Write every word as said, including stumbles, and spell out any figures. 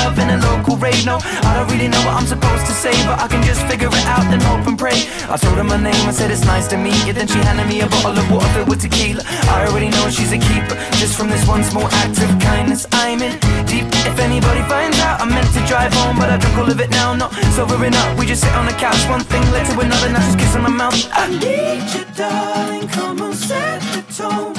love in a local rave. No, I don't really know what I'm supposed to say, but I can just figure it out and hope and pray. I told her my name, I said it's nice to meet you. Then she handed me a bottle of water filled with tequila. I already know she's a keeper, just from this one small act of kindness. I'm in deep. If anybody finds out, I meant to drive home, but I drunk all of it now. Not sobering up, we just sit on the couch. One thing led to another, now just kiss on my mouth. I need you, darling, come on, set the tone.